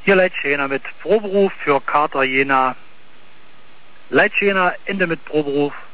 Hier Leitschäner mit Proberuf für Kater Jena. Leitschäner Ende mit Proberuf.